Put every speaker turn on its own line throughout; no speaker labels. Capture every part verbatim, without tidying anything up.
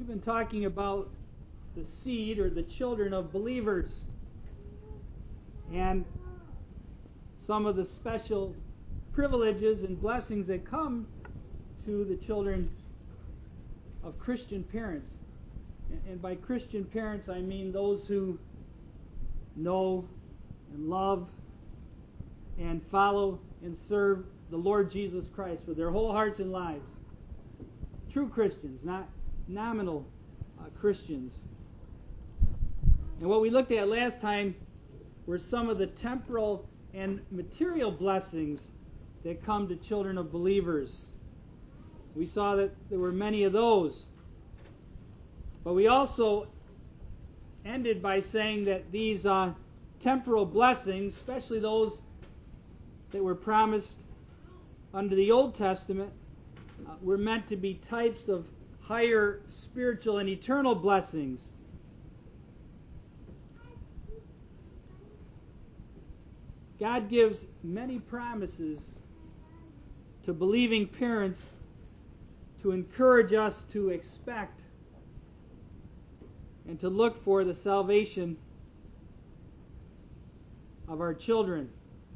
We've been talking about the seed or the children of believers and some of the special privileges and blessings that come to the children of Christian parents. And by Christian parents, I mean those who know and love and follow and serve the Lord Jesus Christ with their whole hearts and lives. True Christians, not nominal uh, Christians. And what we looked at last time were some of the temporal and material blessings that come to children of believers. We saw that there were many of those. But we also ended by saying that these uh, temporal blessings, especially those that were promised under the Old Testament, uh, were meant to be types of higher spiritual and eternal blessings. God gives many promises to believing parents to encourage us to expect and to look for the salvation of our children.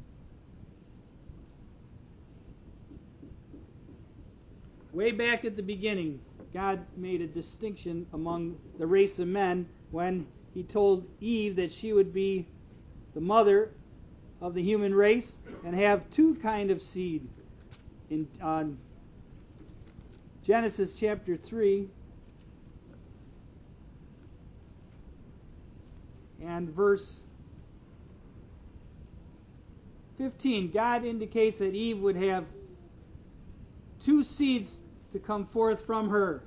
Way back at the beginning, God made a distinction among the race of men when He told Eve that she would be the mother of the human race and have two kind of seed. In uh, Genesis chapter three and verse fifteen, God indicates that Eve would have two seeds to come forth from her,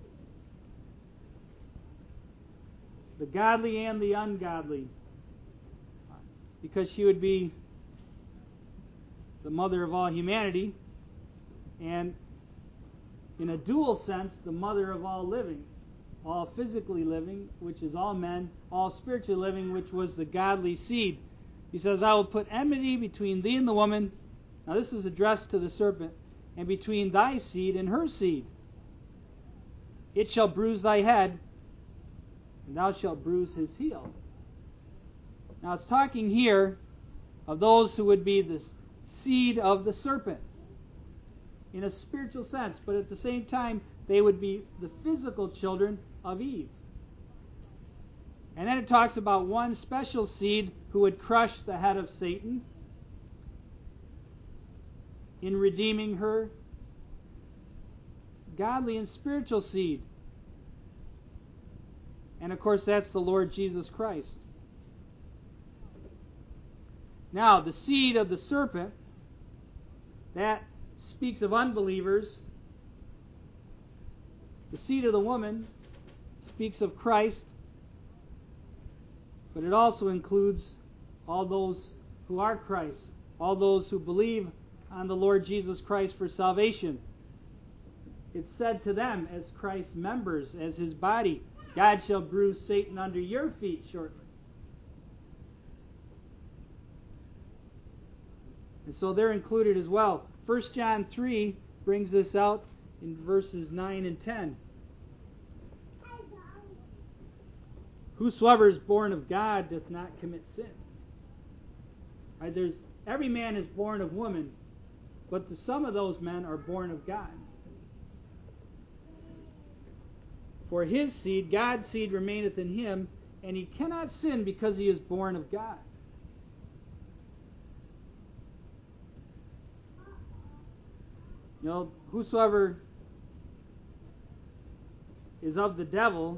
the godly and the ungodly, because she would be the mother of all humanity, and in a dual sense, the mother of all living, all physically living, which is all men, all spiritually living, which was the godly seed. He says, I will put enmity between thee and the woman. Now this is addressed to the serpent. And between thy seed and her seed. It shall bruise thy head, and thou shalt bruise his heel. Now it's talking here of those who would be the seed of the serpent in a spiritual sense, but at the same time they would be the physical children of Eve. And then it talks about one special seed who would crush the head of Satan in redeeming her. Godly and spiritual seed. And of course that's the Lord Jesus Christ. Now the seed of the serpent, that speaks of unbelievers. The seed of the woman speaks of Christ, but it also includes all those who are Christ, all those who believe on the Lord Jesus Christ for salvation. It's said to them as Christ's members, as His body, God shall bruise Satan under your feet shortly. And so they're included as well. First John three brings this out in verses nine and ten. Whosoever is born of God doth not commit sin. Right, there's every man is born of woman, but the, some of those men are born of God. For his seed, God's seed, remaineth in him, and he cannot sin because he is born of God. You know, whosoever is of the devil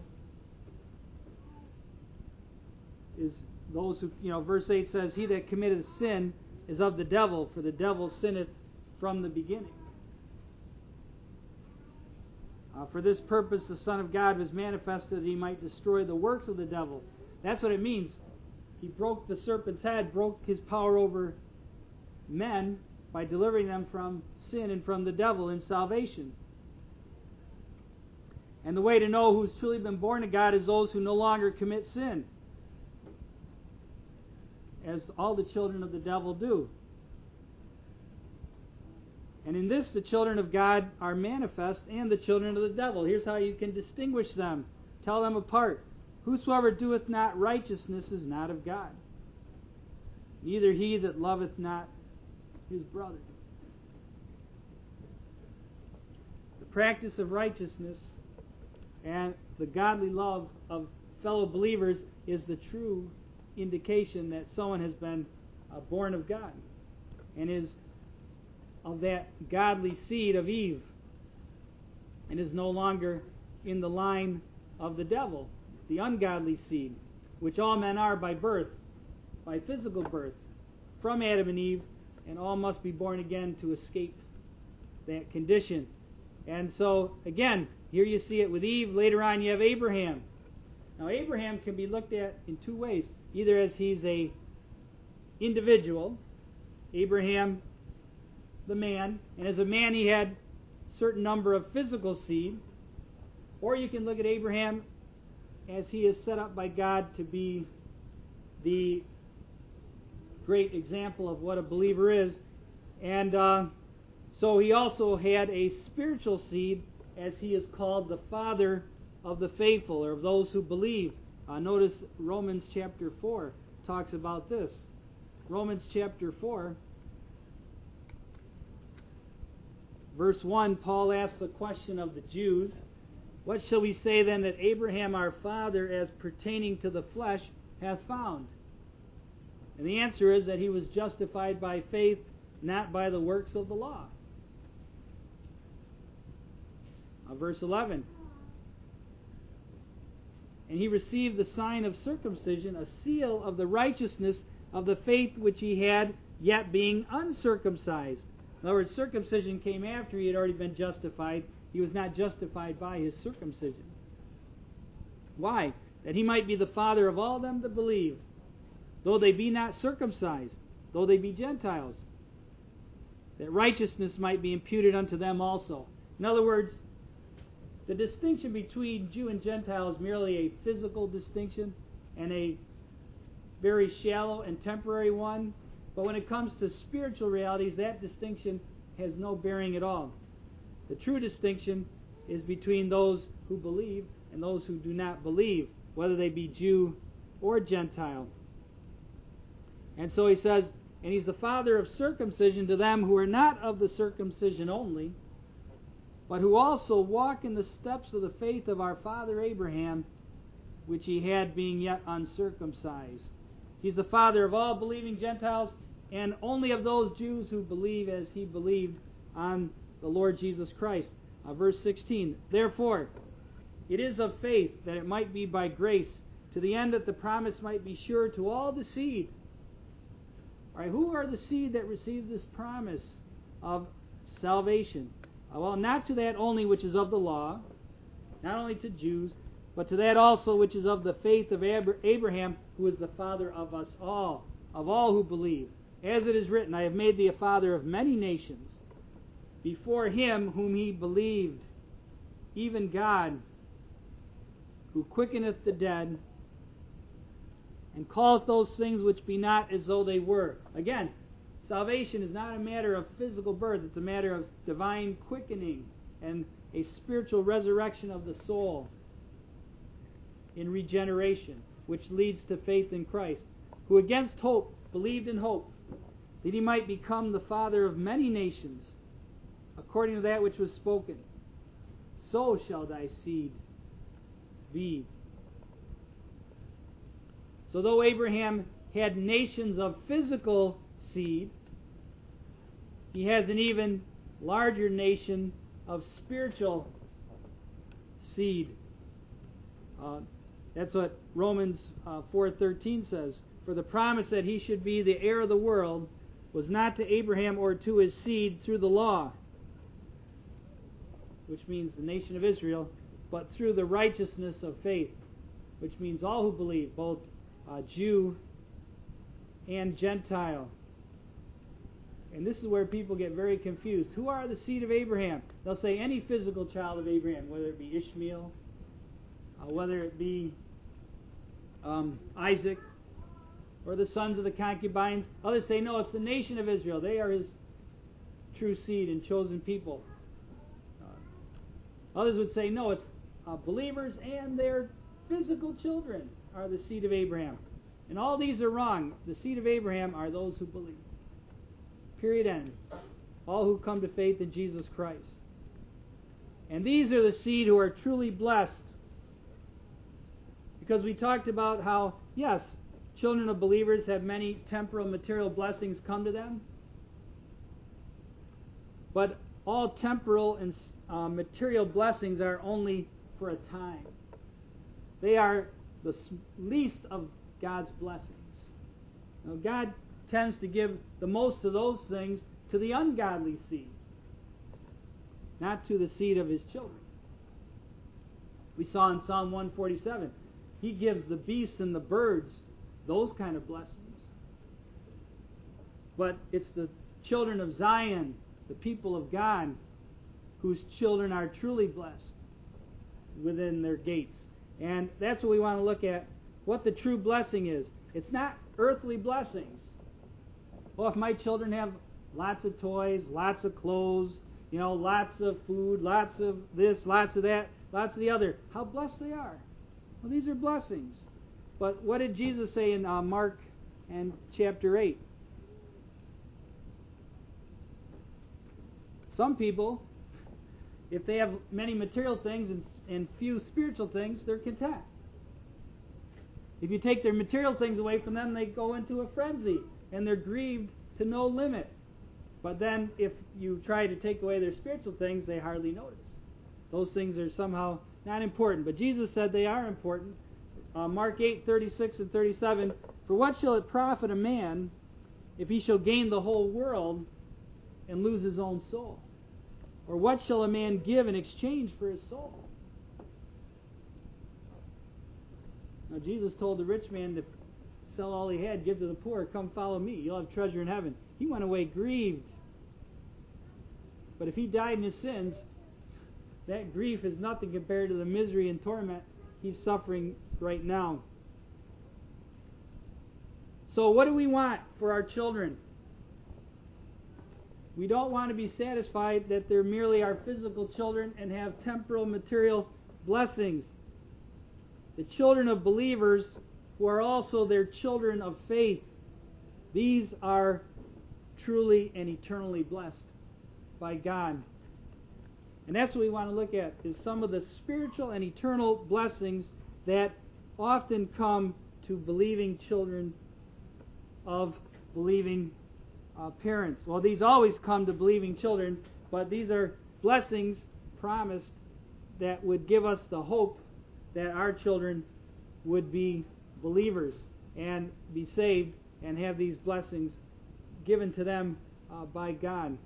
is those who, you know, verse eight says, he that committeth sin is of the devil, for the devil sinneth from the beginning. Uh, for this purpose the Son of God was manifested, that he might destroy the works of the devil. That's what it means. He broke the serpent's head, broke his power over men by delivering them from sin and from the devil in salvation. And the way to know who's truly been born of God is those who no longer commit sin, as all the children of the devil do. And in this the children of God are manifest, and the children of the devil. Here's how you can distinguish them, tell them apart. Whosoever doeth not righteousness is not of God, neither he that loveth not his brother. The practice of righteousness and the godly love of fellow believers is the true indication that someone has been uh, born of God and is of that godly seed of Eve and is no longer in the line of the devil, the ungodly seed, which all men are by birth, by physical birth, from Adam and Eve, and all must be born again to escape that condition. And so, again, here you see it with Eve. Later on you have Abraham. Now Abraham can be looked at in two ways. Either as he's a individual, Abraham the man, and as a man he had a certain number of physical seed, or you can look at Abraham as he is set up by God to be the great example of what a believer is. And uh, so he also had a spiritual seed, as he is called the father of the faithful, or of those who believe. Uh, notice Romans chapter four talks about this. Romans chapter four, verse one, Paul asks the question of the Jews, "What shall we say then that Abraham our father, as pertaining to the flesh, hath found?" And the answer is that he was justified by faith, not by the works of the law. Uh, verse eleven, "And he received the sign of circumcision, a seal of the righteousness of the faith which he had, yet being uncircumcised." In other words, circumcision came after he had already been justified. He was not justified by his circumcision. Why? That he might be the father of all them that believe, though they be not circumcised, though they be Gentiles, that righteousness might be imputed unto them also. In other words, the distinction between Jew and Gentile is merely a physical distinction and a very shallow and temporary one. But when it comes to spiritual realities, that distinction has no bearing at all. The true distinction is between those who believe and those who do not believe, whether they be Jew or Gentile. And so he says, "And he's the father of circumcision to them who are not of the circumcision only, but who also walk in the steps of the faith of our father Abraham, which he had being yet uncircumcised." He's the father of all believing Gentiles, and only of those Jews who believe as he believed on the Lord Jesus Christ. Uh, verse sixteen, "Therefore it is of faith, that it might be by grace, to the end that the promise might be sure to all the seed." All right, who are the seed that receives this promise of salvation? Uh, well, not to that only which is of the law, not only to Jews, but to that also which is of the faith of Abraham, who is the father of us all, of all who believe. As it is written, "I have made thee a father of many nations, before him whom he believed, even God, who quickeneth the dead, and calleth those things which be not as though they were." Again, salvation is not a matter of physical birth. It's a matter of divine quickening and a spiritual resurrection of the soul in regeneration, which leads to faith in Christ, who against hope believed in hope, that he might become the father of many nations, according to that which was spoken, "So shall thy seed be." So though Abraham had nations of physical seed, he has an even larger nation of spiritual seed. Uh, that's what Romans uh, four thirteen says. "For the promise that he should be the heir of the world was not to Abraham or to his seed through the law," which means the nation of Israel, "but through the righteousness of faith," which means all who believe, both uh, Jew and Gentile. And this is where people get very confused. Who are the seed of Abraham? They'll say any physical child of Abraham, whether it be Ishmael, uh, whether it be um, Isaac, or the sons of the concubines. Others say, no, it's the nation of Israel. They are his true seed and chosen people. Uh, others would say, no, it's uh, believers and their physical children are the seed of Abraham. And all these are wrong. The seed of Abraham are those who believe. Period, end. All who come to faith in Jesus Christ. And these are the seed who are truly blessed. Because we talked about how, yes, children of believers have many temporal material blessings come to them. But all temporal and uh, material blessings are only for a time. They are the least of God's blessings. Now, God tends to give the most of those things to the ungodly seed, not to the seed of His children. We saw in Psalm one forty-seven, He gives the beasts and the birds those kind of blessings. But it's the children of Zion, the people of God, whose children are truly blessed within their gates. And that's what we want to look at, what the true blessing is. It's not earthly blessings. Well, if my children have lots of toys, lots of clothes, you know, lots of food, lots of this, lots of that, lots of the other, how blessed they are. Well, these are blessings. But what did Jesus say in uh, Mark and chapter eight? Some people, if they have many material things and, and few spiritual things, they're content. If you take their material things away from them, they go into a frenzy, and they're grieved to no limit. But then if you try to take away their spiritual things, they hardly notice. Those things are somehow not important. But Jesus said they are important. Uh, Mark eight, thirty-six and thirty-seven, for what shall it profit a man if he shall gain the whole world and lose his own soul? Or what shall a man give in exchange for his soul? Now Jesus told the rich man to sell all he had, give to the poor, come follow me, you'll have treasure in heaven. He went away grieved. But if he died in his sins, that grief is nothing compared to the misery and torment he's suffering right now. So what do we want for our children? We don't want to be satisfied that they're merely our physical children and have temporal material blessings. The children of believers who are also their children of faith, these are truly and eternally blessed by God. And that's what we want to look at, is some of the spiritual and eternal blessings that often come to believing children of believing uh, parents. Well, these always come to believing children, but these are blessings promised that would give us the hope that our children would be believers and be saved and have these blessings given to them uh, by God.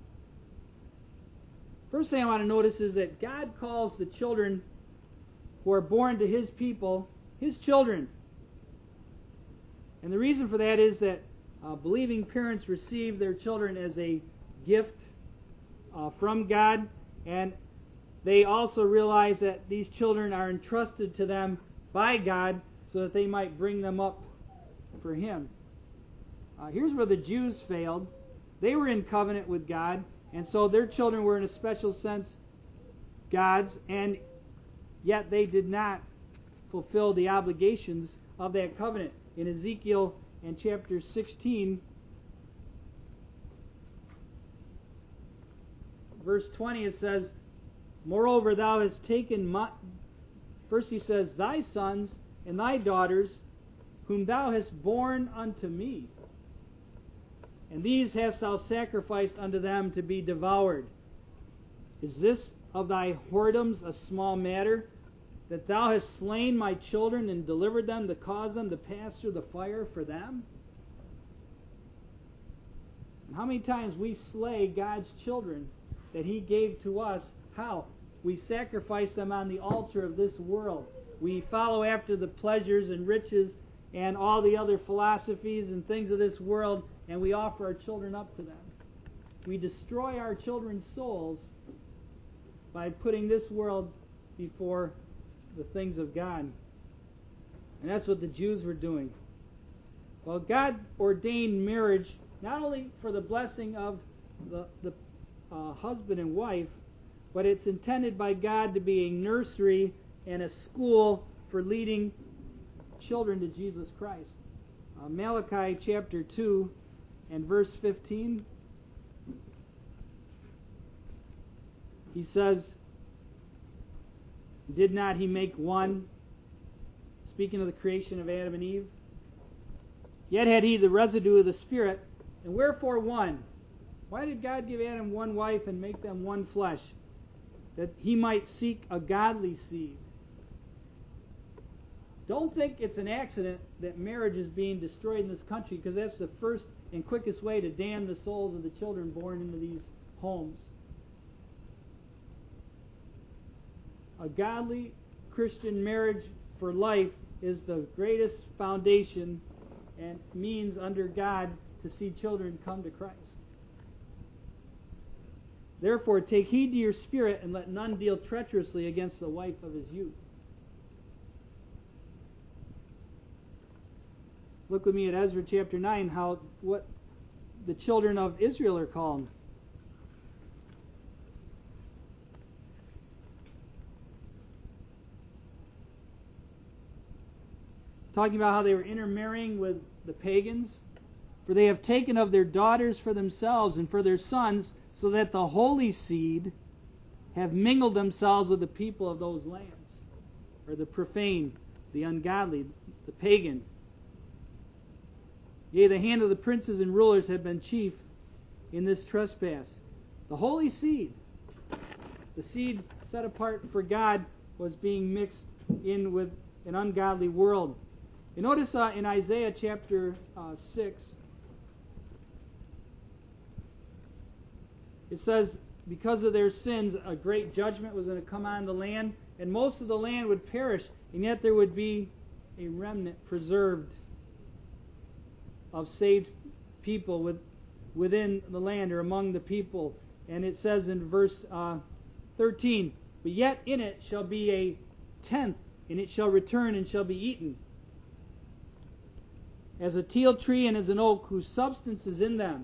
First thing I want to notice is that God calls the children who are born to His people His children. And the reason for that is that uh, believing parents receive their children as a gift uh, from God, and they also realize that these children are entrusted to them by God so that they might bring them up for Him. Uh, here's where the Jews failed. They were in covenant with God, and so their children were in a special sense God's, and yet they did not fulfill the obligations of that covenant. In Ezekiel in chapter sixteen, verse twenty, it says, moreover, thou hast taken my... First he says, thy sons and thy daughters, whom thou hast borne unto me, and these hast thou sacrificed unto them to be devoured. Is this of thy whoredoms a small matter, that thou hast slain my children and delivered them to cause them to pass through the fire for them? And how many times we slay God's children that He gave to us? How? We sacrifice them on the altar of this world. We follow after the pleasures and riches and all the other philosophies and things of this world, and we offer our children up to them. We destroy our children's souls by putting this world before the things of God. And that's what the Jews were doing. Well, God ordained marriage not only for the blessing of the, the a husband and wife, but it's intended by God to be a nursery and a school for leading children to Jesus Christ. Uh, Malachi chapter two and verse fifteen, he says, "Did not he make one?" Speaking of the creation of Adam and Eve. "Yet had he the residue of the Spirit, and wherefore one?" Why did God give Adam one wife and make them one flesh? That he might seek a godly seed. Don't think it's an accident that marriage is being destroyed in this country, because that's the first and quickest way to damn the souls of the children born into these homes. A godly Christian marriage for life is the greatest foundation and means under God to see children come to Christ. "Therefore take heed to your spirit, and let none deal treacherously against the wife of his youth." Look with me at Ezra chapter nine, how what the children of Israel are called. Talking about how they were intermarrying with the pagans. "For they have taken of their daughters for themselves and for their sons, so that the holy seed have mingled themselves with the people of those lands." Or the profane, the ungodly, the pagan. "Yea, the hand of the princes and rulers have been chief in this trespass." The holy seed, the seed set apart for God, was being mixed in with an ungodly world. You notice uh, in Isaiah chapter uh, six, it says, because of their sins, a great judgment was going to come on the land, and most of the land would perish, and yet there would be a remnant preserved of saved people with, within the land, or among the people. And it says in verse uh, thirteen, "But yet in it shall be a tenth, and it shall return and shall be eaten, as a teal tree and as an oak, whose substance is in them.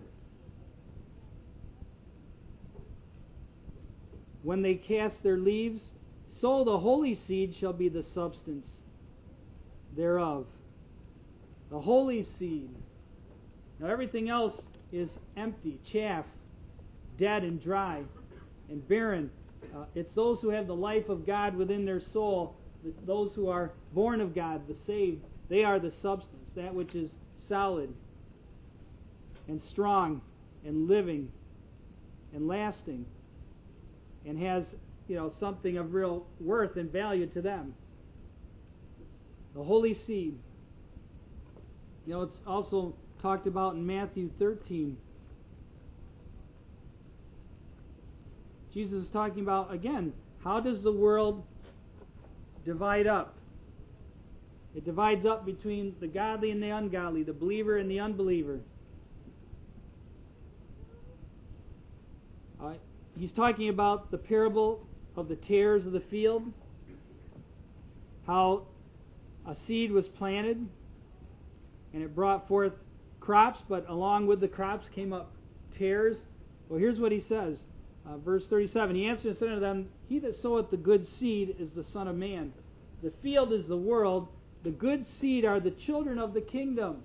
When they cast their leaves, so the holy seed shall be the substance thereof." The holy seed. Now everything else is empty, chaff, dead and dry, and barren. Uh, it's those who have the life of God within their soul, those who are born of God, the saved. They are the substance, that which is solid and strong and living and lasting, and has, you know, something of real worth and value to them. The holy seed. You know, it's also talked about in Matthew thirteen. Jesus is talking about, again, how does the world divide up? It divides up between the godly and the ungodly, the believer and the unbeliever. Uh, he's talking about the parable of the tares of the field, how a seed was planted and it brought forth crops, but along with the crops came up tares. Well, here's what he says, uh, verse thirty-seven. "He answered and said unto them, He that soweth the good seed is the Son of Man. The field is the world. The good seed are the children of the kingdom.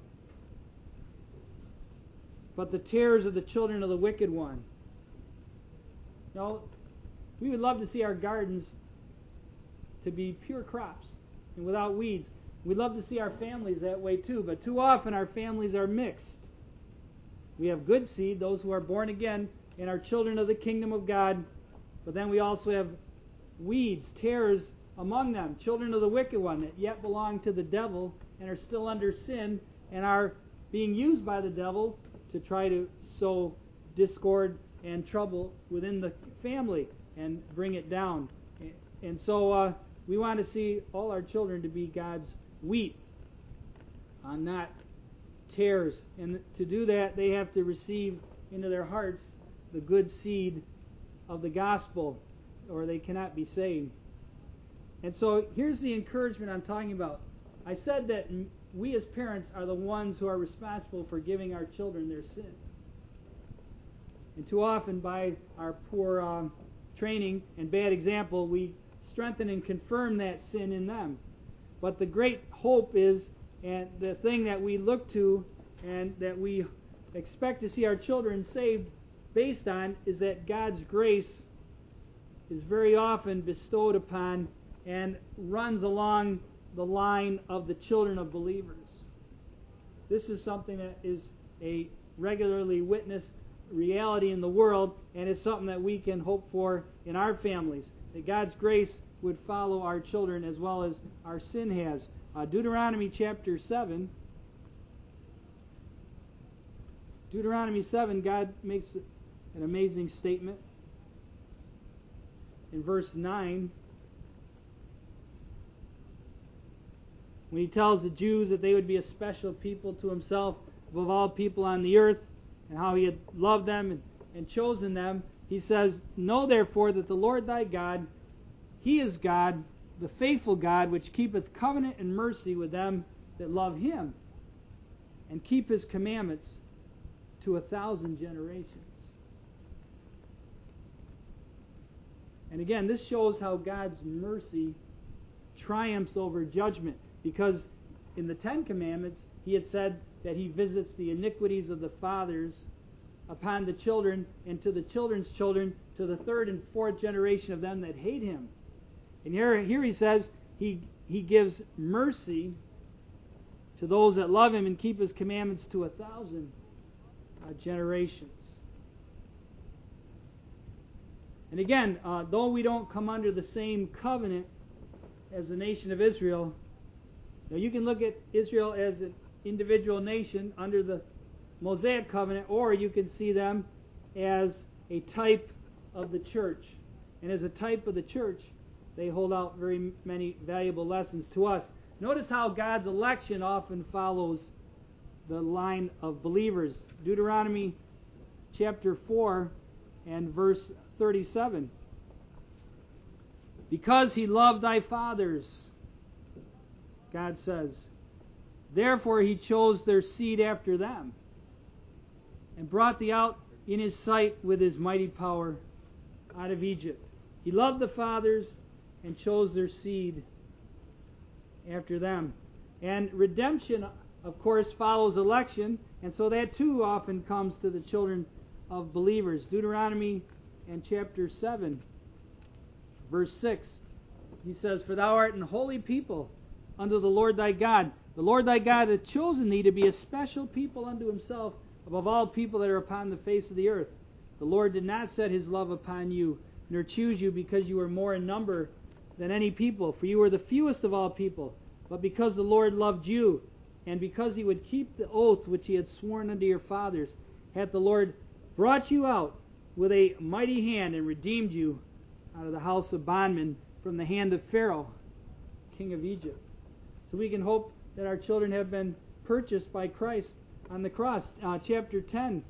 But the tares are the children of the wicked one." No, we would love to see our gardens to be pure crops and without weeds. We'd love to see our families that way too, but too often our families are mixed. We have good seed, those who are born again and are children of the kingdom of God, but then we also have weeds, tares among them, children of the wicked one, that yet belong to the devil and are still under sin and are being used by the devil to try to sow discord and trouble within the family and bring it down. And so uh, we want to see all our children to be God's wheat, uh, not tares. And to do that, they have to receive into their hearts the good seed of the gospel, or they cannot be saved. And so here's the encouragement I'm talking about. I said that we as parents are the ones who are responsible for giving our children their sin. And too often, by our poor um, training and bad example, we strengthen and confirm that sin in them. But the great hope is, and the thing that we look to and that we expect to see our children saved based on, is that God's grace is very often bestowed upon and runs along the line of the children of believers. This is something that is a regularly witnessed reality in the world, and it's something that we can hope for in our families, that God's grace would follow our children as well as our sin has. Uh, Deuteronomy chapter seven. Deuteronomy seven, God makes an amazing statement. In verse nine, when he tells the Jews that they would be a special people to himself above all people on the earth, and how he had loved them and, and chosen them, he says, "Know therefore that the Lord thy God, he is God, the faithful God, which keepeth covenant and mercy with them that love him, and keep his commandments to a thousand generations." And again, this shows how God's mercy triumphs over judgment, because in the Ten Commandments, he had said that he visits the iniquities of the fathers upon the children, and to the children's children, to the third and fourth generation of them that hate him. And here, here he says he, he gives mercy to those that love him and keep his commandments to a thousand uh, generations. And again, uh, though we don't come under the same covenant as the nation of Israel, now you can look at Israel as an individual nation under the Mosaic covenant, or you can see them as a type of the church. And as a type of the church, they hold out very many valuable lessons to us. Notice how God's election often follows the line of believers. Deuteronomy chapter four and verse thirty-seven. "Because he loved thy fathers," God says, "therefore he chose their seed after them, and brought thee out in his sight with his mighty power out of Egypt." He loved the fathers and chose their seed after them. And redemption, of course, follows election, and so that too often comes to the children of believers. Deuteronomy and chapter seven, verse six, he says, "For thou art an holy people unto the Lord thy God. The Lord thy God hath chosen thee to be a special people unto himself above all people that are upon the face of the earth. The Lord did not set his love upon you, nor choose you because you were more in number than any people, for you were the fewest of all people, but because the Lord loved you, and because he would keep the oath which he had sworn unto your fathers, hath the Lord brought you out with a mighty hand, and redeemed you out of the house of bondmen, from the hand of Pharaoh, king of Egypt." So we can hope that our children have been purchased by Christ on the cross. Uh, chapter ten,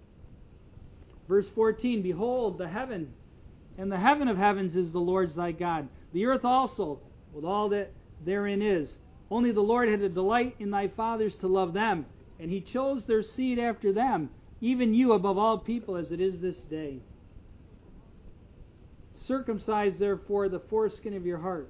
verse fourteen, "Behold, the heaven and the heaven of heavens is the Lord's thy God, the earth also with all that therein is. Only the Lord had a delight in thy fathers to love them, and he chose their seed after them, even you above all people, as it is this day. Circumcise therefore the foreskin of your heart,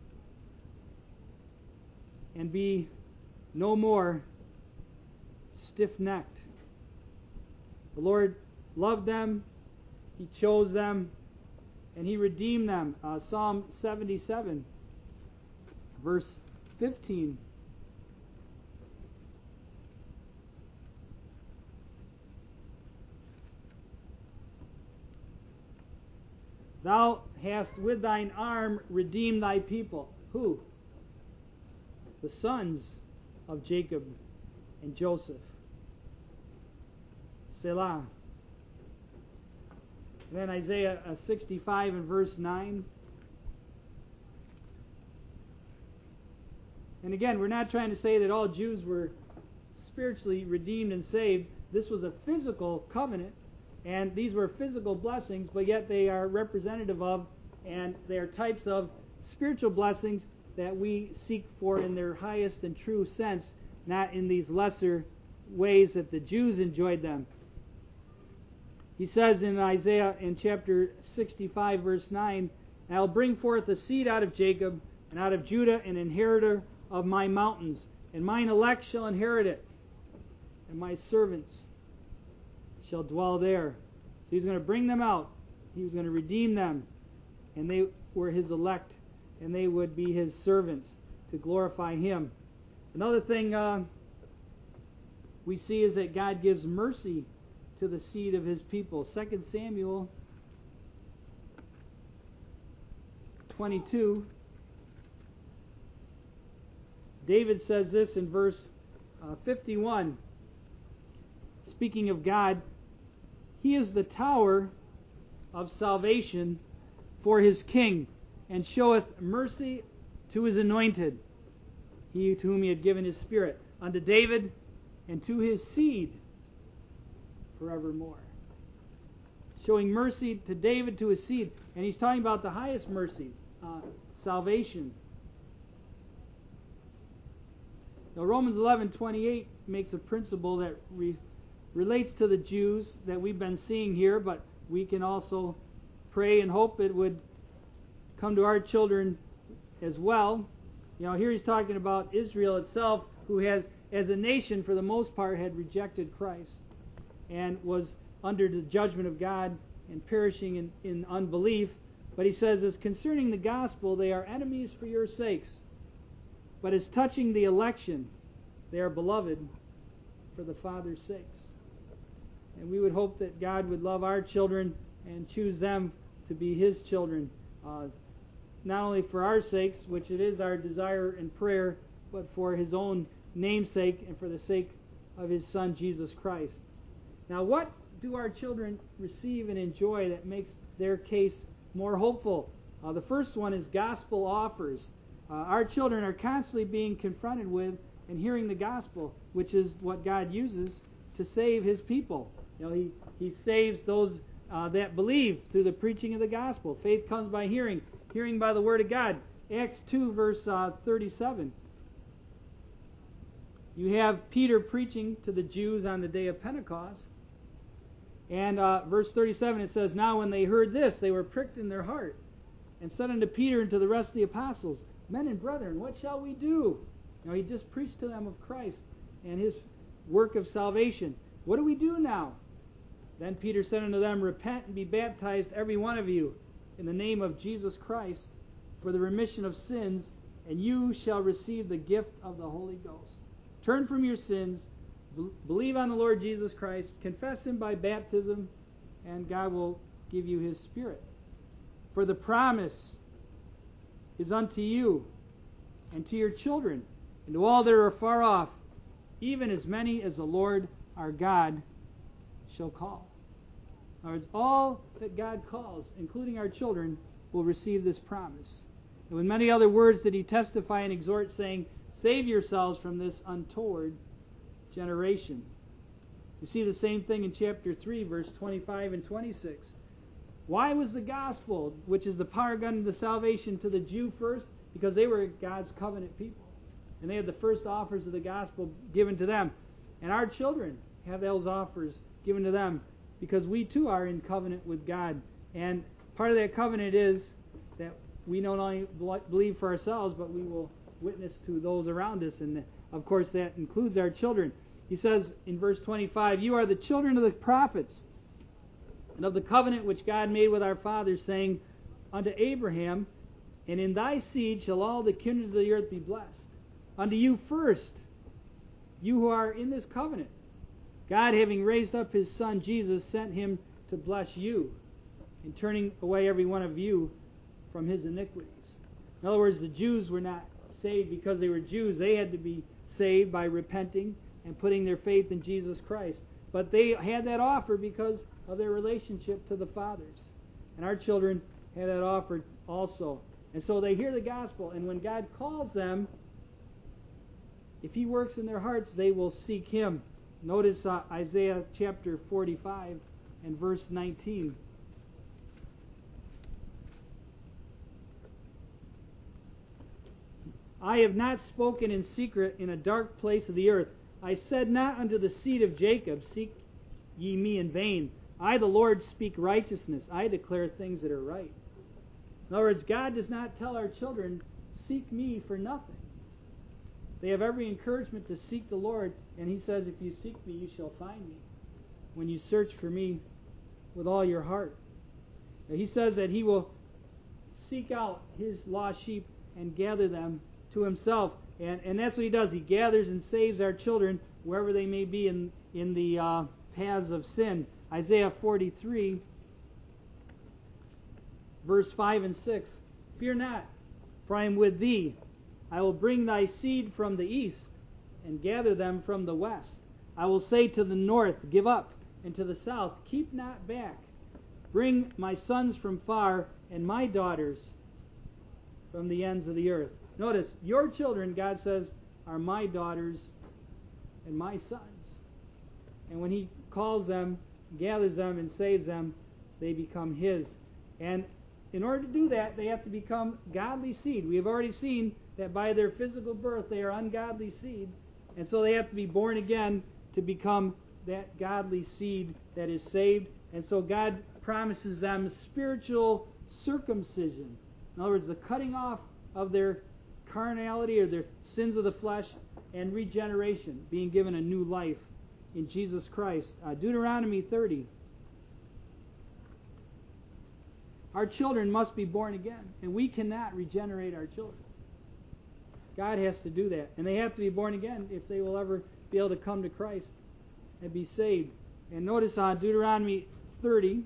and be no more stiff-necked." The Lord loved them, he chose them, and he redeemed them. Uh, Psalm seventy-seven, verse fifteen. "Thou hast with thine arm redeemed thy people." Who? The sons of Jacob and Joseph. Selah. And then Isaiah uh, sixty-five and verse nine. And again, we're not trying to say that all Jews were spiritually redeemed and saved. This was a physical covenant, and these were physical blessings, but yet they are representative of, and they are types of spiritual blessings that we seek for in their highest and true sense, not in these lesser ways that the Jews enjoyed them. He says in Isaiah in chapter sixty-five, verse nine, I'll bring forth a seed out of Jacob, and out of Judah an inheritor of my mountains, and mine elect shall inherit it, and my servants shall dwell there. So he's going to bring them out. He was going to redeem them, and they were his elect, and they would be his servants to glorify him. Another thing uh, we see is that God gives mercy to the seed of his people. Second Samuel twenty-two. David says this in verse uh, fifty-one. Speaking of God, he is the tower of salvation for his king, and showeth mercy to his anointed, he to whom he had given his Spirit, unto David and to his seed forevermore. Showing mercy to David, to his seed. And he's talking about the highest mercy, uh, salvation. Now Romans eleven twenty-eight makes a principle that re- relates to the Jews that we've been seeing here, but we can also pray and hope it would come to our children as well. You know, here he's talking about Israel itself, who has, as a nation, for the most part, had rejected Christ and was under the judgment of God and perishing in, in unbelief. But he says, as concerning the gospel, they are enemies for your sakes. But as touching the election, they are beloved for the Father's sakes. And we would hope that God would love our children and choose them to be his children, uh, not only for our sakes, which it is our desire and prayer, but for his own namesake and for the sake of his Son, Jesus Christ. Now, what do our children receive and enjoy that makes their case more hopeful? Uh, the first one is gospel offers. Uh, our children are constantly being confronted with and hearing the gospel, which is what God uses to save his people. You know, he, he saves those uh, that believe through the preaching of the gospel. Faith comes by hearing, hearing by the word of God. Acts two, verse uh, thirty-seven. You have Peter preaching to the Jews on the day of Pentecost. And uh, verse thirty-seven, it says, Now when they heard this, they were pricked in their heart, and said unto Peter and to the rest of the apostles, Men and brethren, what shall we do? You know, he just preached to them of Christ and his work of salvation. What do we do now? Then Peter said unto them, Repent and be baptized, every one of you, in the name of Jesus Christ, for the remission of sins, and you shall receive the gift of the Holy Ghost. Turn from your sins, believe on the Lord Jesus Christ, confess him by baptism, and God will give you his Spirit. For the promise is unto you, and to your children, and to all that are far off, even as many as the Lord our God shall call. In other words, all that God calls, including our children, will receive this promise. And with many other words did he testify and exhort, saying, Save yourselves from this untoward generation. You see the same thing in chapter three, verse twenty-five and twenty-six. Why was the gospel, which is the power gun to salvation, to the Jew first? Because they were God's covenant people. And they had the first offers of the gospel given to them. And our children have those offers given to them because we too are in covenant with God. And part of that covenant is that we not only believe for ourselves, but we will witness to those around us. And of course that includes our children. He says in verse twenty-five, You are the children of the prophets, and of the covenant which God made with our fathers, saying, Unto Abraham, and in thy seed shall all the kindreds of the earth be blessed. Unto you first, you who are in this covenant, God, having raised up his Son Jesus, sent him to bless you, in turning away every one of you from his iniquities. In other words, the Jews were not saved because they were Jews. They had to be saved by repenting and putting their faith in Jesus Christ. But they had that offer because of their relationship to the fathers. And our children had that offer also. And so they hear the gospel, and when God calls them, if he works in their hearts, they will seek him. Notice uh, Isaiah chapter forty-five and verse nineteen. I have not spoken in secret in a dark place of the earth. I said not unto the seed of Jacob, Seek ye me in vain. I, the Lord, speak righteousness. I declare things that are right. In other words, God does not tell our children, seek me for nothing. They have every encouragement to seek the Lord, and He says, if you seek me, you shall find me, when you search for me with all your heart. Now, He says that He will seek out His lost sheep and gather them to Himself. And, and that's what He does. He gathers and saves our children wherever they may be in, in the uh, paths of sin. Isaiah forty-three, verse five and six. Fear not, for I am with thee. I will bring thy seed from the east, and gather them from the west. I will say to the north, give up, and to the south, keep not back. Bring my sons from far, and my daughters from the ends of the earth. Notice, your children, God says, are my daughters and my sons. And when He calls them, gathers them, and saves them, they become His. And in order to do that, they have to become godly seed. We have already seen that by their physical birth, they are ungodly seed. And so they have to be born again to become that godly seed that is saved. And so God promises them spiritual circumcision. In other words, the cutting off of their carnality or their sins of the flesh, and regeneration, being given a new life in Jesus Christ. Uh, Deuteronomy thirty. Our children must be born again, and we cannot regenerate our children. God has to do that, and they have to be born again if they will ever be able to come to Christ and be saved. And notice on uh, Deuteronomy thirty,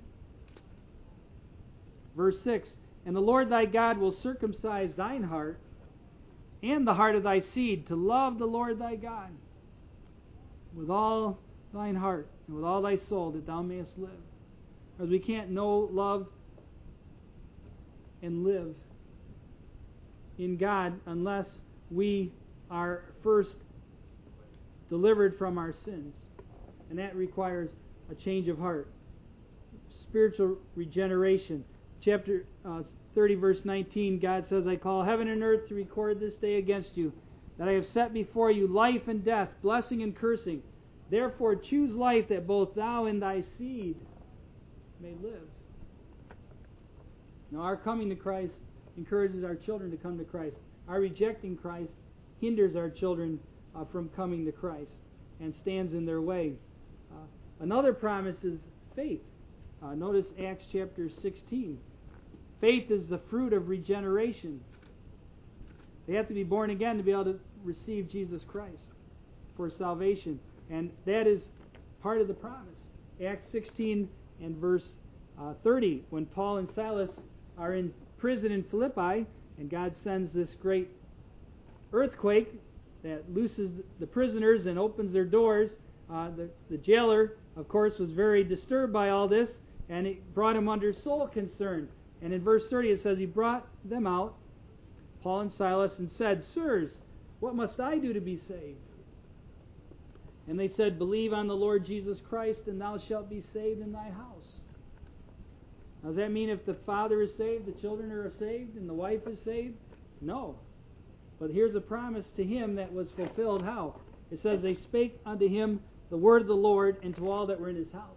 verse six, and the Lord thy God will circumcise thine heart and the heart of thy seed, to love the Lord thy God with all thine heart and with all thy soul, that thou mayest live. Because we can't know, love, and live in God unless we are first delivered from our sins. And that requires a change of heart. Spiritual regeneration. Chapter uh, thirty, verse nineteen, God says, I call heaven and earth to record this day against you, that I have set before you life and death, blessing and cursing. Therefore choose life, that both thou and thy seed may live. Now, our coming to Christ encourages our children to come to Christ. Our rejecting Christ hinders our children uh, from coming to Christ and stands in their way. Uh, another promise is faith. Uh, notice Acts chapter sixteen. Faith is the fruit of regeneration. They have to be born again to be able to receive Jesus Christ for salvation. And that is part of the promise. Acts sixteen and verse uh, thirty, when Paul and Silas are in prison in Philippi, and God sends this great earthquake that looses the prisoners and opens their doors. Uh, the, the jailer, of course, was very disturbed by all this, and it brought him under soul concern. And in verse thirty it says, he brought them out, Paul and Silas, and said, Sirs, what must I do to be saved? And they said, Believe on the Lord Jesus Christ, and thou shalt be saved in thy house. Now, does that mean if the father is saved, the children are saved, and the wife is saved? No. But here's a promise to him that was fulfilled. How? It says, They spake unto him the word of the Lord, and to all that were in his house.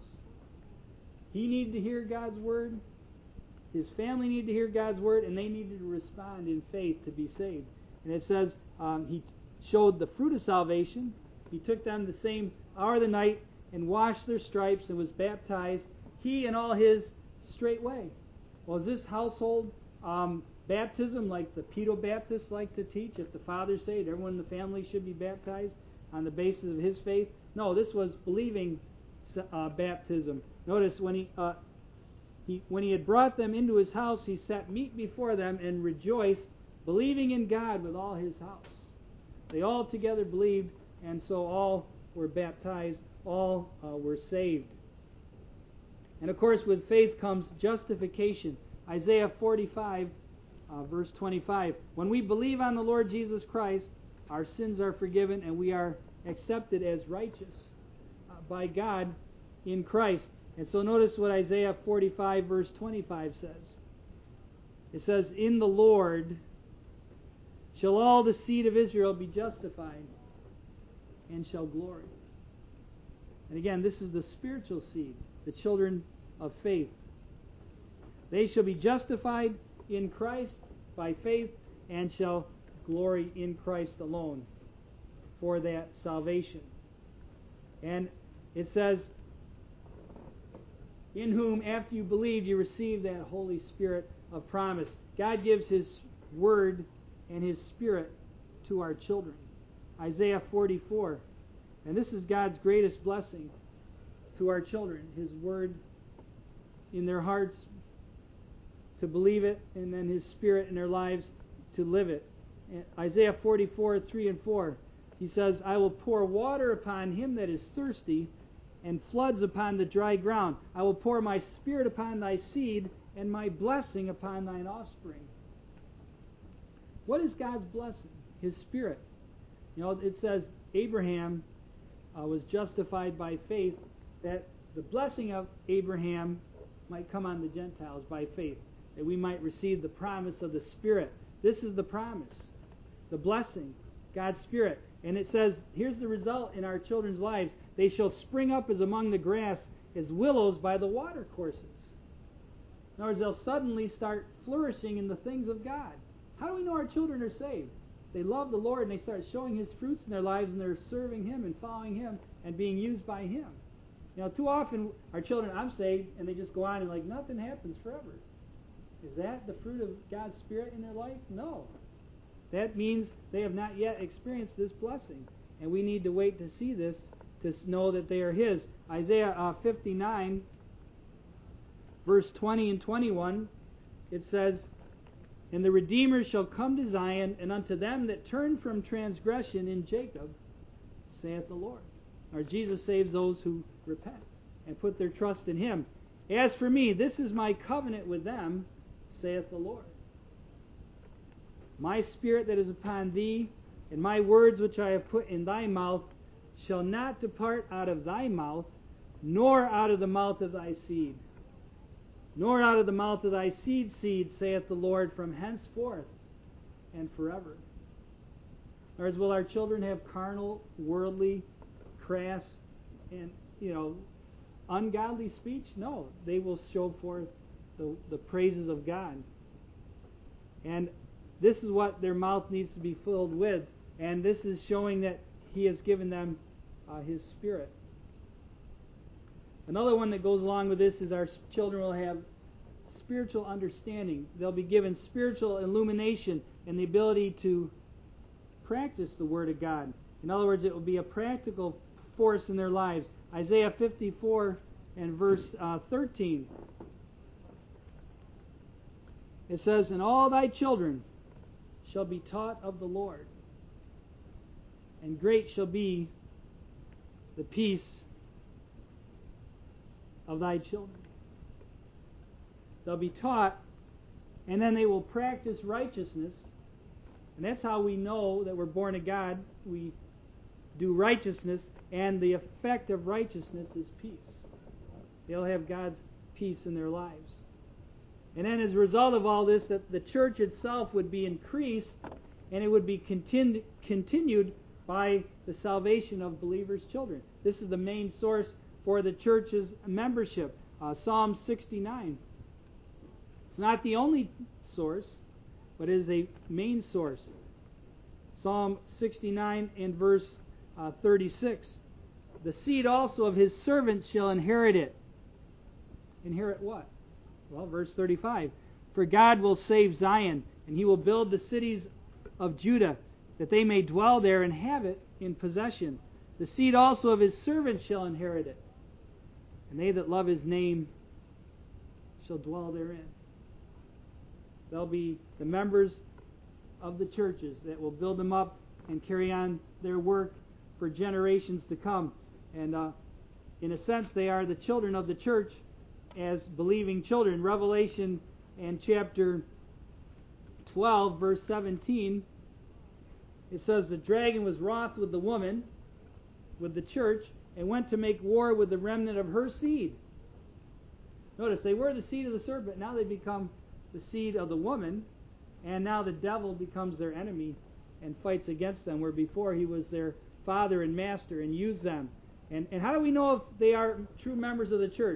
He needed to hear God's word. His family needed to hear God's word, and they needed to respond in faith to be saved. And it says um, he showed the fruit of salvation. He took them the same hour of the night and washed their stripes and was baptized, he and all his, straightway. Well, is this household um, baptism like the Pedo Baptists like to teach? If the father's saved, everyone in the family should be baptized on the basis of his faith? No, this was believing uh, baptism. Notice when he, uh, he when he had brought them into his house, he set meat before them and rejoiced, believing in God with all his house. They all together believed, and so all were baptized, all uh, were saved. And of course, with faith comes justification. Isaiah forty-five, uh, verse twenty-five. When we believe on the Lord Jesus Christ, our sins are forgiven and we are accepted as righteous uh, by God in Christ. And so notice what Isaiah forty-five, verse twenty-five says. It says, In the Lord shall all the seed of Israel be justified, and shall glory. And again, this is the spiritual seed. the children of faith. They shall be justified in Christ by faith and shall glory in Christ alone for that salvation. And it says, in whom after you believe you receive that Holy Spirit of promise. God gives His Word and His Spirit to our children. Isaiah forty-four. And this is God's greatest blessing to our children. His Word in their hearts to believe it, and then His Spirit in their lives to live it. And Isaiah forty-four, three and four. He says, I will pour water upon him that is thirsty, and floods upon the dry ground. I will pour my Spirit upon thy seed, and my blessing upon thine offspring. What is God's blessing? His Spirit. You know, it says Abraham uh, was justified by faith, that the blessing of Abraham might come on the Gentiles by faith, that we might receive the promise of the Spirit. This is the promise, the blessing, God's Spirit. And it says, here's the result in our children's lives. They shall spring up as among the grass, as willows by the watercourses. In other words, they'll suddenly start flourishing in the things of God. How do we know our children are saved? They love the Lord and they start showing His fruits in their lives, and they're serving Him and following Him and being used by Him. You know, too often our children, I'm saved, and they just go on and like nothing happens forever. Is that the fruit of God's Spirit in their life? No. That means they have not yet experienced this blessing. And we need to wait to see this, to know that they are His. Isaiah uh, fifty-nine, verse twenty and twenty-one, it says, and the Redeemer shall come to Zion, and unto them that turn from transgression in Jacob, saith the Lord. Or Jesus saves those who repent and put their trust in Him. As for me, this is my covenant with them, saith the Lord. My Spirit that is upon thee, and my words which I have put in thy mouth, shall not depart out of thy mouth, nor out of the mouth of thy seed, nor out of the mouth of thy seed seed, saith the Lord, from henceforth and forever. In other words, will our children have carnal, worldly, crass, and, you know, ungodly speech? No. They will show forth the, the praises of God. And this is what their mouth needs to be filled with. And this is showing that He has given them uh, His Spirit. Another one that goes along with this is our children will have spiritual understanding. They'll be given spiritual illumination and the ability to practice the Word of God. In other words, it will be a practical force in their lives. Isaiah fifty-four and verse uh, thirteen. It says, and all thy children shall be taught of the Lord, and great shall be the peace of thy children. They'll be taught, and then they will practice righteousness. And that's how we know that we're born of God. We do righteousness, and the effect of righteousness is peace. They'll have God's peace in their lives. And then as a result of all this, that the church itself would be increased, and it would be continu- continued by the salvation of believers' children. This is the main source for the church's membership. Uh, Psalm sixty-nine. It's not the only source, but it is a main source. Psalm sixty-nine and verse uh, thirty-six. The seed also of his servants shall inherit it. Inherit what? Well, verse thirty-five. For God will save Zion, and He will build the cities of Judah, that they may dwell there and have it in possession. The seed also of His servants shall inherit it, and they that love His name shall dwell therein. They'll be the members of the churches that will build them up and carry on their work for generations to come. And uh, in a sense, they are the children of the church as believing children. Revelation and chapter twelve, verse seventeen, it says, the dragon was wroth with the woman, with the church, and went to make war with the remnant of her seed. Notice, they were the seed of the serpent. Now they become the seed of the woman, and now the devil becomes their enemy and fights against them, where before he was their father and master and used them. And, and how do we know if they are true members of the church?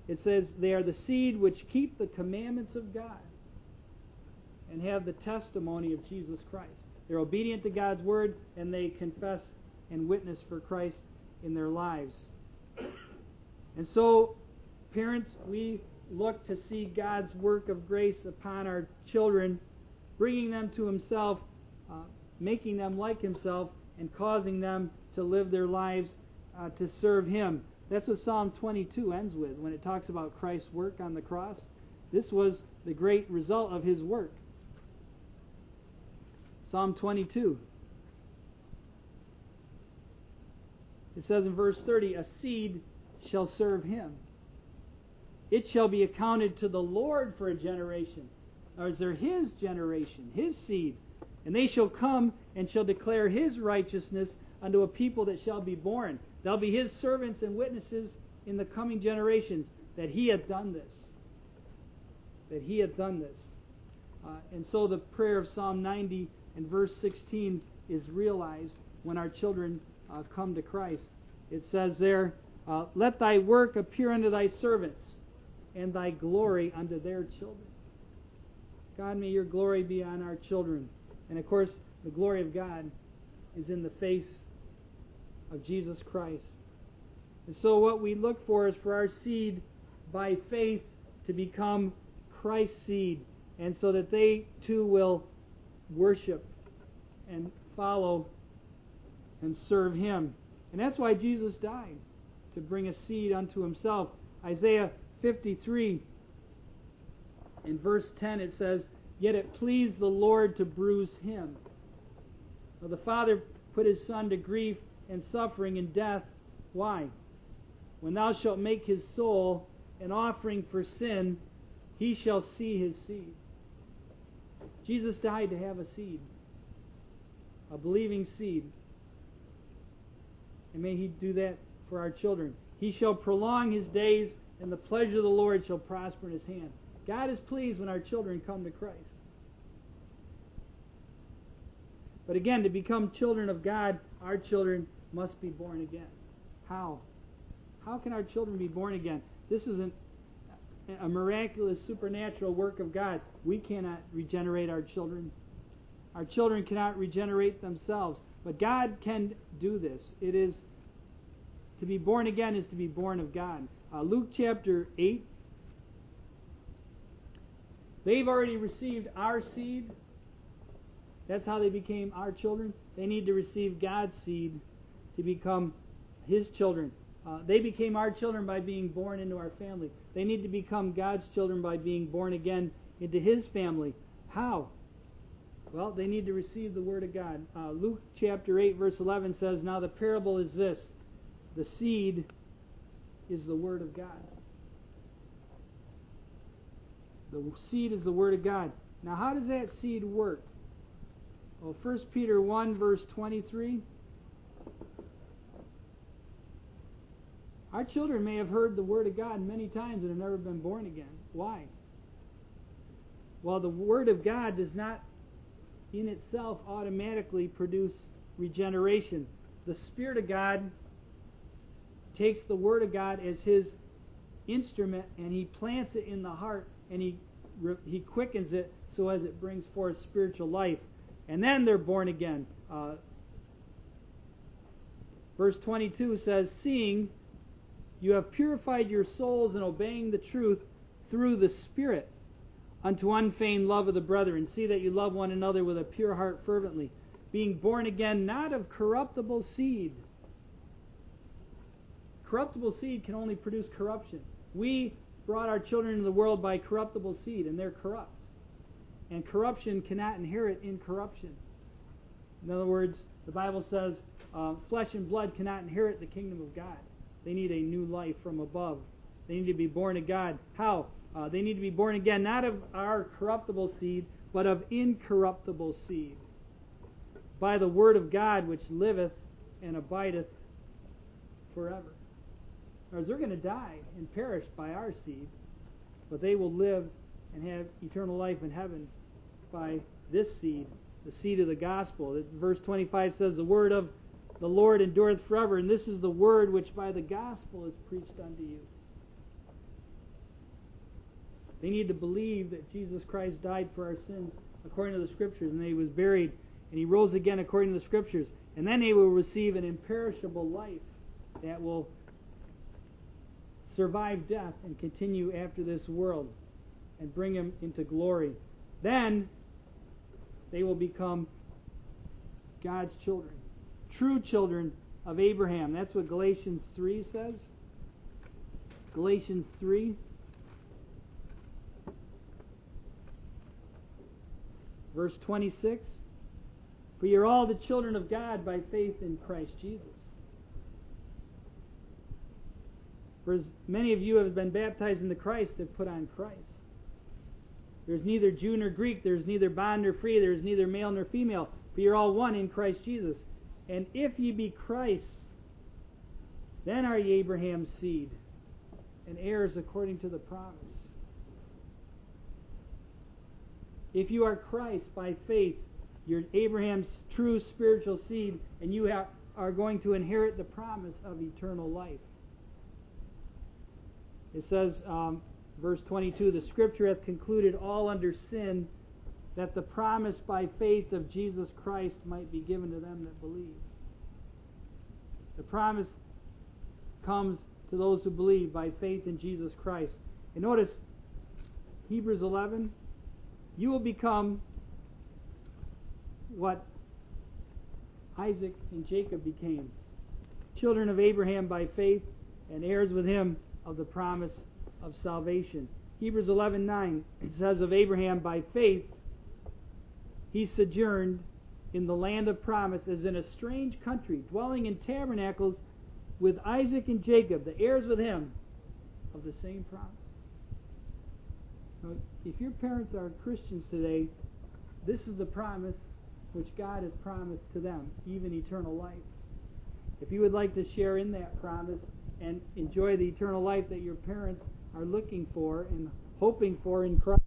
It says they are the seed which keep the commandments of God and have the testimony of Jesus Christ. They're obedient to God's word, and they confess and witness for Christ in their lives. And so, parents, we look to see God's work of grace upon our children, bringing them to Himself, uh, making them like Himself, and causing them to live their lives uh, to serve Him. That's what Psalm twenty-two ends with when it talks about Christ's work on the cross. This was the great result of His work. Psalm twenty-two. It says in verse thirty, a seed shall serve Him. It shall be accounted to the Lord for a generation. Or is there His generation, His seed? And they shall come and shall declare His righteousness unto a people that shall be born. They'll be His servants and witnesses in the coming generations that He hath done this. That He hath done this. Uh, and so the prayer of Psalm ninety and verse sixteen is realized when our children uh, come to Christ. It says there, uh, let Thy work appear unto Thy servants, and Thy glory unto their children. God, may Your glory be on our children. And of course, the glory of God is in the face of Jesus Christ. And so what we look for is for our seed by faith to become Christ's seed, and so that they too will worship and follow and serve Him. And that's why Jesus died, to bring a seed unto Himself. Isaiah fifty-three, in verse ten, it says, yet it pleased the Lord to bruise Him. Now, the Father put His Son to grief and suffering and death. Why? When thou shalt make His soul an offering for sin, He shall see His seed. Jesus died to have a seed, a believing seed. And may He do that for our children. He shall prolong His days, and the pleasure of the Lord shall prosper in His hand. God is pleased when our children come to Christ. But again, to become children of God, our children must be born again. How? How can our children be born again? This isn't a miraculous supernatural work of God. We cannot regenerate our children. Our children cannot regenerate themselves. But God can do this. It is, to be born again is to be born of God. Uh, Luke chapter eight. They've already received our seed. That's how they became our children. They need to receive God's seed to become His children. Uh, they became our children by being born into our family. They need to become God's children by being born again into His family. How? Well, they need to receive the Word of God. Uh, Luke chapter eight, verse eleven says, now the parable is this. The seed is the Word of God. The seed is the Word of God. Now, how does that seed work? Well, First Peter one, verse twenty-three. Our children may have heard the Word of God many times and have never been born again. Why? Well, the Word of God does not in itself automatically produce regeneration. The Spirit of God takes the Word of God as His instrument, and He plants it in the heart, and He He quickens it so as it brings forth spiritual life. And then they're born again. Uh, verse twenty-two says, seeing you have purified your souls in obeying the truth through the Spirit unto unfeigned love of the brethren. See that you love one another with a pure heart fervently, being born again not of corruptible seed. Corruptible seed can only produce corruption. We brought our children into the world by corruptible seed, and they're corrupt. And corruption cannot inherit incorruption. In other words, the Bible says uh, flesh and blood cannot inherit the kingdom of God. They need a new life from above. They need to be born of God. How? Uh, they need to be born again, not of our corruptible seed, but of incorruptible seed, by the word of God which liveth and abideth forever. Or they're going to die and perish by our seed, but they will live and have eternal life in heaven by this seed, the seed of the gospel. Verse twenty-five says, the word of the Lord endureth forever, and this is the word which by the gospel is preached unto you. They need to believe that Jesus Christ died for our sins according to the Scriptures, and that He was buried, and He rose again according to the Scriptures. And then they will receive an imperishable life that will survive death and continue after this world and bring Him into glory. Then they will become God's children, true children of Abraham. That's what Galatians three says. Galatians three. Verse twenty-six. For you're all the children of God by faith in Christ Jesus. For as many of you have been baptized into Christ have put on Christ. There's neither Jew nor Greek, there's neither bond nor free, there's neither male nor female, but you're all one in Christ Jesus. And if ye be Christ's, then are ye Abraham's seed, and heirs according to the promise. If you are Christ by faith, you're Abraham's true spiritual seed, and you have, are going to inherit the promise of eternal life. It says, um, verse twenty-two, the Scripture hath concluded all under sin, that the promise by faith of Jesus Christ might be given to them that believe. The promise comes to those who believe by faith in Jesus Christ. And notice, Hebrews eleven, you will become what Isaac and Jacob became, children of Abraham by faith and heirs with him of the promise of salvation. Hebrews eleven nine, it says of Abraham by faith he sojourned in the land of promise as in a strange country, dwelling in tabernacles with Isaac and Jacob, the heirs with him of the same promise. Now, if your parents are Christians today, this is the promise which God has promised to them, even eternal life. If you would like to share in that promise and enjoy the eternal life that your parents are looking for and hoping for in Christ,